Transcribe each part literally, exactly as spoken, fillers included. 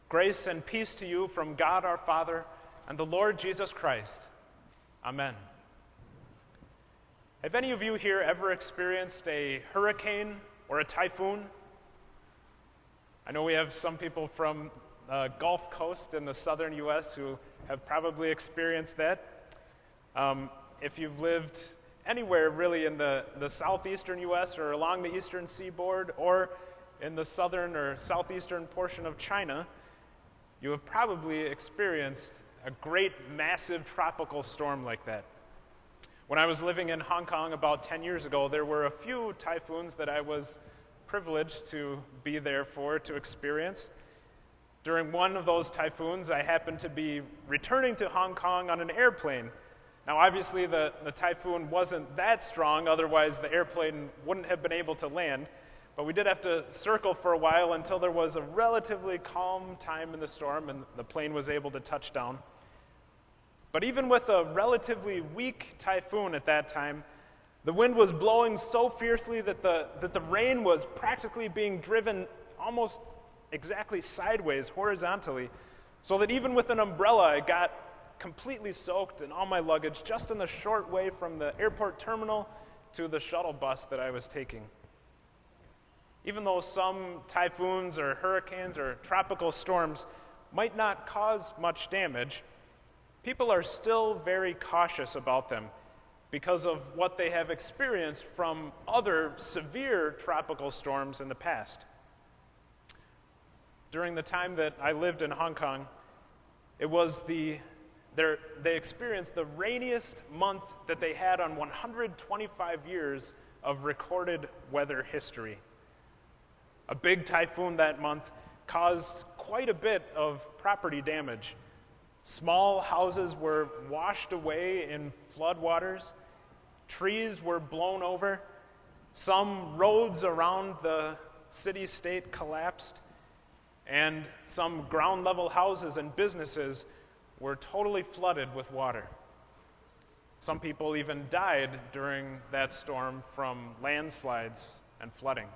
Grace and peace to you from God our Father and the Lord Jesus Christ. Amen. Have any of you here ever experienced a hurricane or a typhoon? I know we have some people from the Gulf Coast in the southern U S who have probably experienced that. Um, if you've lived anywhere really in the, the southeastern U S or along the eastern seaboard or in the southern or southeastern portion of China, you have probably experienced a great massive tropical storm like that. When I was living in Hong Kong about ten years ago, there were a few typhoons that I was privileged to be there for, to experience. During one of those typhoons, I happened to be returning to Hong Kong on an airplane. Now, obviously, the, the typhoon wasn't that strong, otherwise the airplane wouldn't have been able to land. But we did have to circle for a while until there was a relatively calm time in the storm and the plane was able to touch down. But even with a relatively weak typhoon at that time, the wind was blowing so fiercely that the, that the rain was practically being driven almost exactly sideways, horizontally, so that even with an umbrella, I got completely soaked in all my luggage just in the short way from the airport terminal to the shuttle bus that I was taking. Even though some typhoons or hurricanes or tropical storms might not cause much damage, people are still very cautious about them because of what they have experienced from other severe tropical storms in the past. During the time that I lived in Hong Kong, it was the they experienced the rainiest month that they had on one hundred twenty-five years of recorded weather history. A big typhoon that month caused quite a bit of property damage. Small houses were washed away in floodwaters. Trees were blown over. Some roads around the city-state collapsed. And some ground-level houses and businesses were totally flooded with water. Some people even died during that storm from landslides and flooding.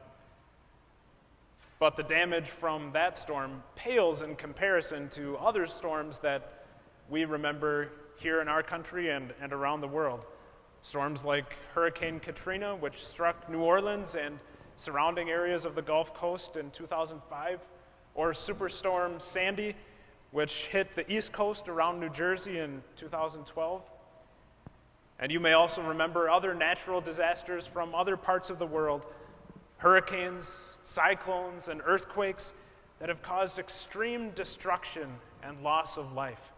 But the damage from that storm pales in comparison to other storms that we remember here in our country and, and around the world. Storms like Hurricane Katrina, which struck New Orleans and surrounding areas of the Gulf Coast in two thousand five, or Superstorm Sandy, which hit the East Coast around New Jersey in two thousand twelve. And you may also remember other natural disasters from other parts of the world, hurricanes, cyclones, and earthquakes that have caused extreme destruction and loss of life.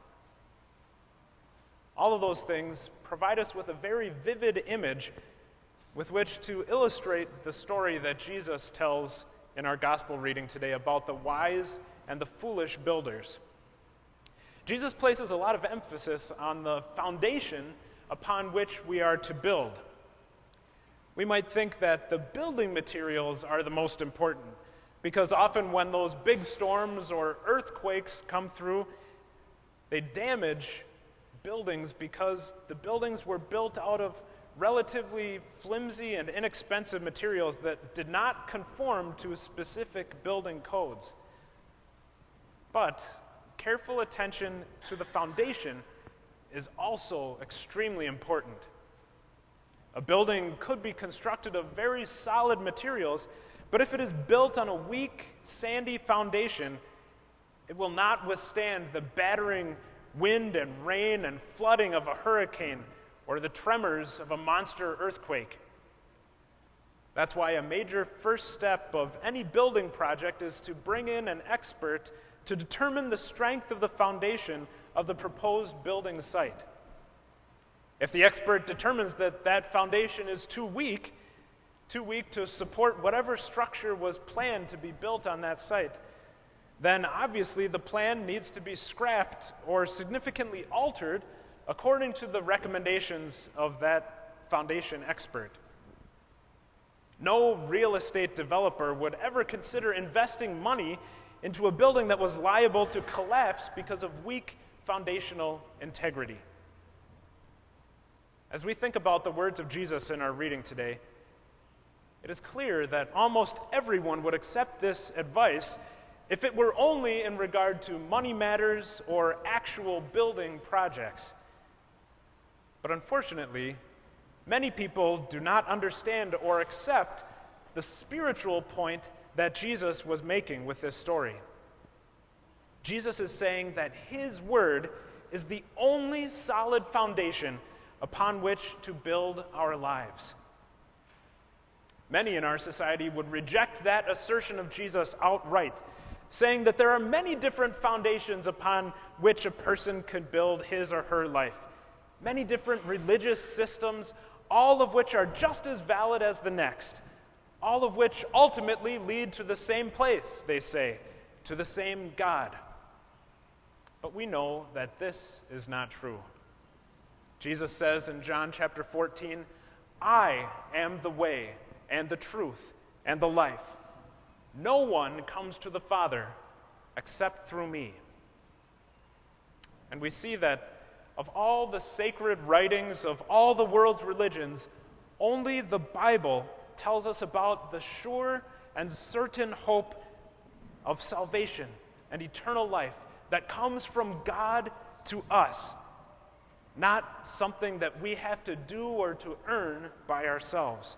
All of those things provide us with a very vivid image with which to illustrate the story that Jesus tells in our gospel reading today about the wise and the foolish builders. Jesus places a lot of emphasis on the foundation upon which we are to build. We might think that the building materials are the most important, because often when those big storms or earthquakes come through, they damage buildings because the buildings were built out of relatively flimsy and inexpensive materials that did not conform to specific building codes. But careful attention to the foundation is also extremely important. A building could be constructed of very solid materials, but if it is built on a weak, sandy foundation, it will not withstand the battering wind and rain and flooding of a hurricane or the tremors of a monster earthquake. That's why a major first step of any building project is to bring in an expert to determine the strength of the foundation of the proposed building site. If the expert determines that that foundation is too weak, too weak to support whatever structure was planned to be built on that site, then obviously the plan needs to be scrapped or significantly altered according to the recommendations of that foundation expert. No real estate developer would ever consider investing money into a building that was liable to collapse because of weak foundational integrity. As we think about the words of Jesus in our reading today, it is clear that almost everyone would accept this advice if it were only in regard to money matters or actual building projects. But unfortunately, many people do not understand or accept the spiritual point that Jesus was making with this story. Jesus is saying that his word is the only solid foundation upon which to build our lives. Many in our society would reject that assertion of Jesus outright, saying that there are many different foundations upon which a person could build his or her life. Many different religious systems, all of which are just as valid as the next, all of which ultimately lead to the same place, they say, to the same God. But we know that this is not true. Jesus says in John chapter fourteen, "I am the way and the truth and the life. No one comes to the Father except through me." And we see that of all the sacred writings of all the world's religions, only the Bible tells us about the sure and certain hope of salvation and eternal life that comes from God to us, not something that we have to do or to earn by ourselves.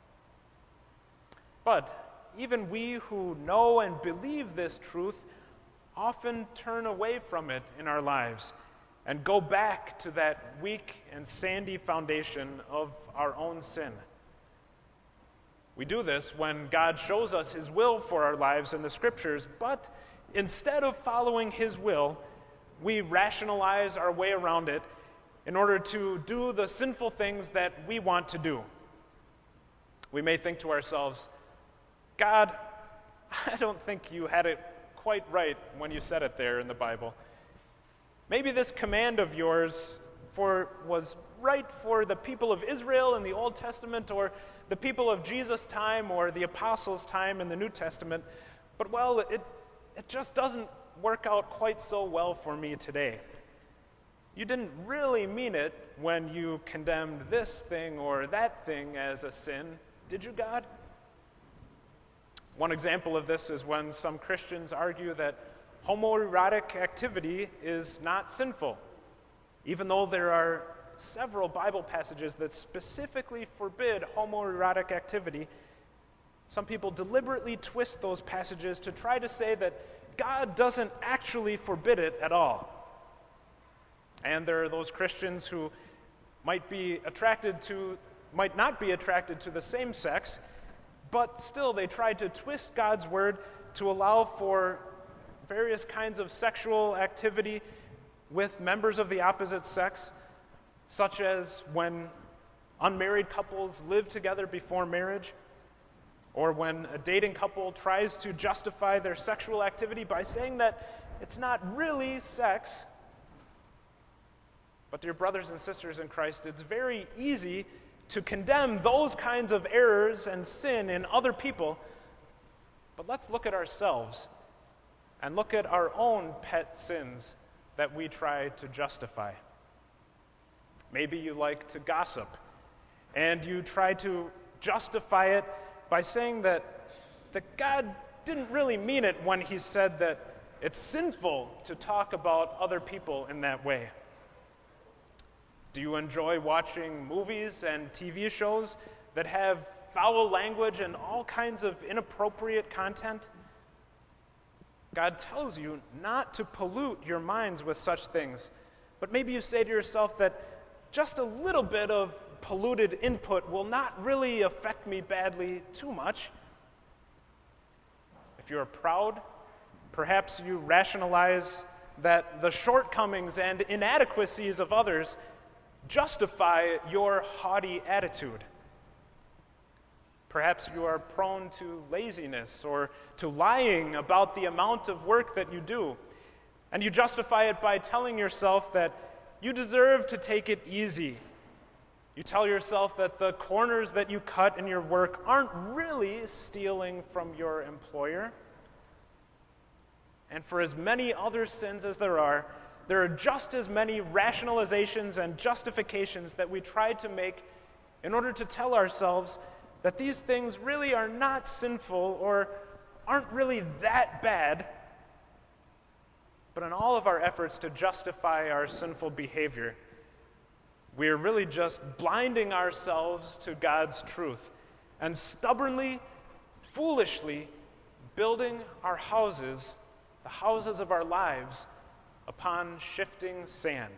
But even we who know and believe this truth often turn away from it in our lives and go back to that weak and sandy foundation of our own sin. We do this when God shows us his will for our lives in the scriptures, but instead of following his will, we rationalize our way around it in order to do the sinful things that we want to do. We may think to ourselves, "God, I don't think you had it quite right when you said it there in the Bible. Maybe this command of yours for was right for the people of Israel in the Old Testament, or the people of Jesus' time, or the apostles' time in the New Testament, but well, it, it just doesn't work out quite so well for me today. You didn't really mean it when you condemned this thing or that thing as a sin, did you, God?" One example of this is when some Christians argue that homoerotic activity is not sinful, even though there are several Bible passages that specifically forbid homoerotic activity. Some people deliberately twist those passages to try to say that God doesn't actually forbid it at all. And there are those Christians who might be attracted to, might not be attracted to the same sex, but still they try to twist God's word to allow for various kinds of sexual activity with members of the opposite sex, such as when unmarried couples live together before marriage, or when a dating couple tries to justify their sexual activity by saying that it's not really sex. But dear brothers and sisters in Christ, it's very easy to condemn those kinds of errors and sin in other people, but let's look at ourselves and look at our own pet sins that we try to justify. Maybe you like to gossip, and you try to justify it by saying that, that God didn't really mean it when he said that it's sinful to talk about other people in that way. Do you enjoy watching movies and T V shows that have foul language and all kinds of inappropriate content? God tells you not to pollute your minds with such things, but maybe you say to yourself that just a little bit of polluted input will not really affect me badly too much. If you're proud, perhaps you rationalize that the shortcomings and inadequacies of others justify your haughty attitude. Perhaps you are prone to laziness or to lying about the amount of work that you do, and you justify it by telling yourself that you deserve to take it easy. You tell yourself that the corners that you cut in your work aren't really stealing from your employer. And for as many other sins as there are, there are just as many rationalizations and justifications that we try to make in order to tell ourselves that these things really are not sinful or aren't really that bad, but in all of our efforts to justify our sinful behavior, we are really just blinding ourselves to God's truth and stubbornly, foolishly building our houses, the houses of our lives, upon shifting sand.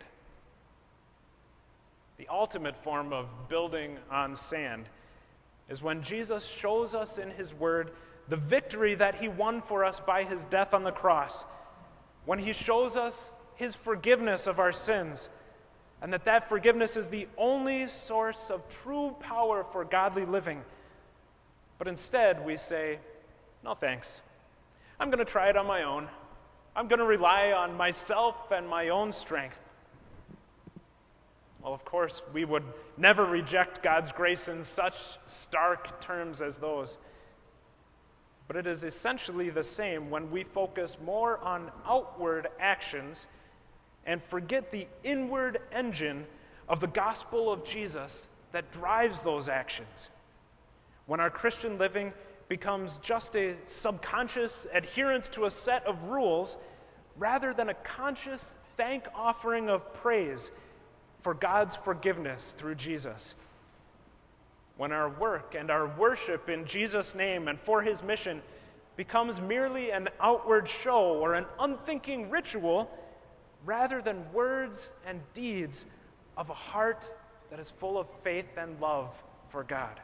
The ultimate form of building on sand is when Jesus shows us in his word the victory that he won for us by his death on the cross, when he shows us his forgiveness of our sins, and that that forgiveness is the only source of true power for godly living. But instead we say, no thanks. I'm going to try it on my own. I'm going to rely on myself and my own strength. Well, of course, we would never reject God's grace in such stark terms as those. But it is essentially the same when we focus more on outward actions and forget the inward engine of the gospel of Jesus that drives those actions. When our Christian living becomes just a subconscious adherence to a set of rules rather than a conscious thank offering of praise for God's forgiveness through Jesus. When our work and our worship in Jesus' name and for his mission becomes merely an outward show or an unthinking ritual rather than words and deeds of a heart that is full of faith and love for God.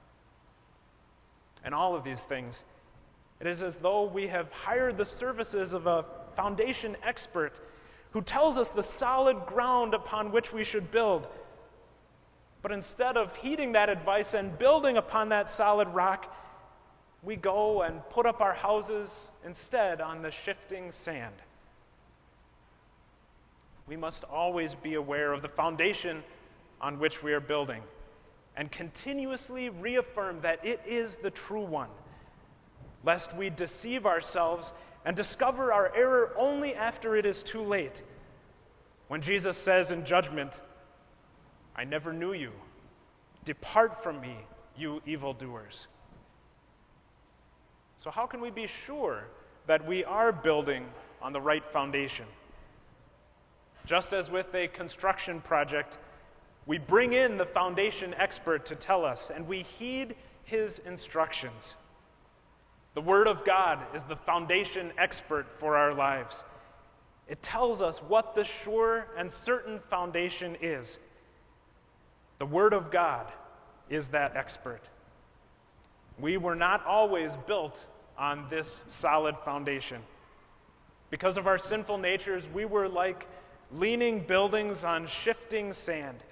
And all of these things, it is as though we have hired the services of a foundation expert who tells us the solid ground upon which we should build. But instead of heeding that advice and building upon that solid rock, we go and put up our houses instead on the shifting sand. We must always be aware of the foundation on which we are building and continuously reaffirm that it is the true one, lest we deceive ourselves and discover our error only after it is too late. When Jesus says in judgment, "I never knew you. Depart from me, you evildoers." So how can we be sure that we are building on the right foundation? Just as with a construction project, we bring in the foundation expert to tell us, and we heed his instructions. The Word of God is the foundation expert for our lives. It tells us what the sure and certain foundation is. The Word of God is that expert. We were not always built on this solid foundation. Because of our sinful natures, we were like leaning buildings on shifting sand.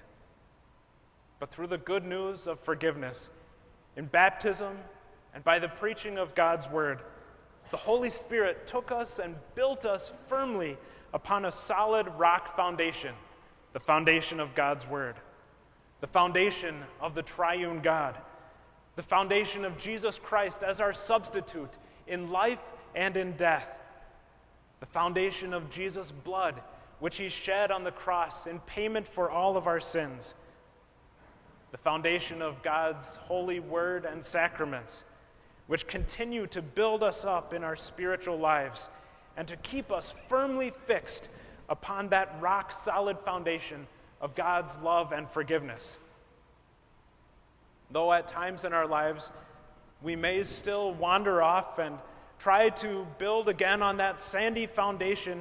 But through the good news of forgiveness, in baptism, and by the preaching of God's word, the Holy Spirit took us and built us firmly upon a solid rock foundation, the foundation of God's word, the foundation of the triune God, the foundation of Jesus Christ as our substitute in life and in death, the foundation of Jesus' blood, which he shed on the cross in payment for all of our sins, the foundation of God's holy word and sacraments, which continue to build us up in our spiritual lives and to keep us firmly fixed upon that rock-solid foundation of God's love and forgiveness. Though at times in our lives we may still wander off and try to build again on that sandy foundation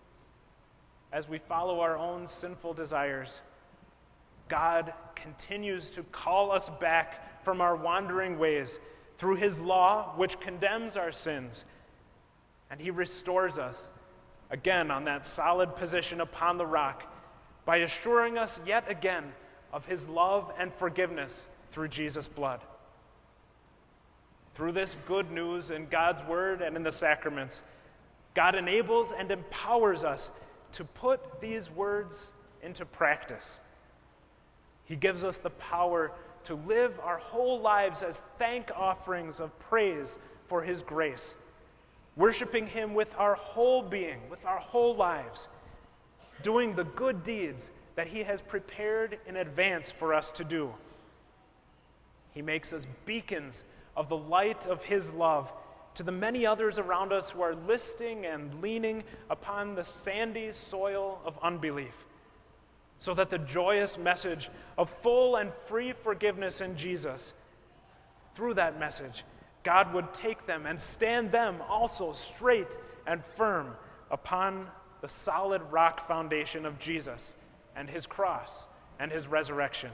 as we follow our own sinful desires, God continues to call us back from our wandering ways through his law, which condemns our sins, and he restores us again on that solid position upon the rock by assuring us yet again of his love and forgiveness through Jesus' blood. Through this good news in God's word and in the sacraments, God enables and empowers us to put these words into practice. He gives us the power to live our whole lives as thank offerings of praise for his grace, worshiping him with our whole being, with our whole lives, doing the good deeds that he has prepared in advance for us to do. He makes us beacons of the light of his love to the many others around us who are listing and leaning upon the sandy soil of unbelief, so that the joyous message of full and free forgiveness in Jesus, through that message, God would take them and stand them also straight and firm upon the solid rock foundation of Jesus and his cross and his resurrection.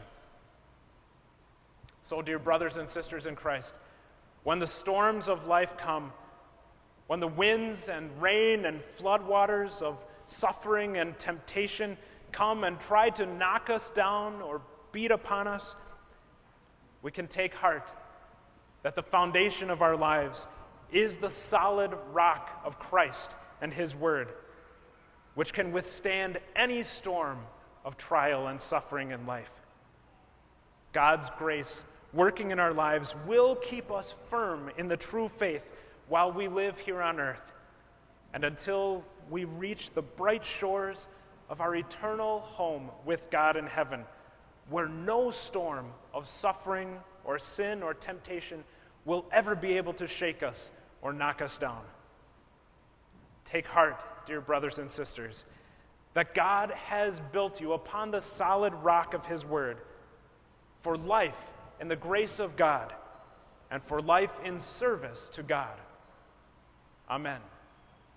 So, dear brothers and sisters in Christ, when the storms of life come, when the winds and rain and floodwaters of suffering and temptation come and try to knock us down or beat upon us, we can take heart that the foundation of our lives is the solid rock of Christ and his word, which can withstand any storm of trial and suffering in life. God's grace working in our lives will keep us firm in the true faith while we live here on earth, and until we reach the bright shores of our eternal home with God in heaven, where no storm of suffering or sin or temptation will ever be able to shake us or knock us down. Take heart, dear brothers and sisters, that God has built you upon the solid rock of his word for life in the grace of God and for life in service to God. Amen.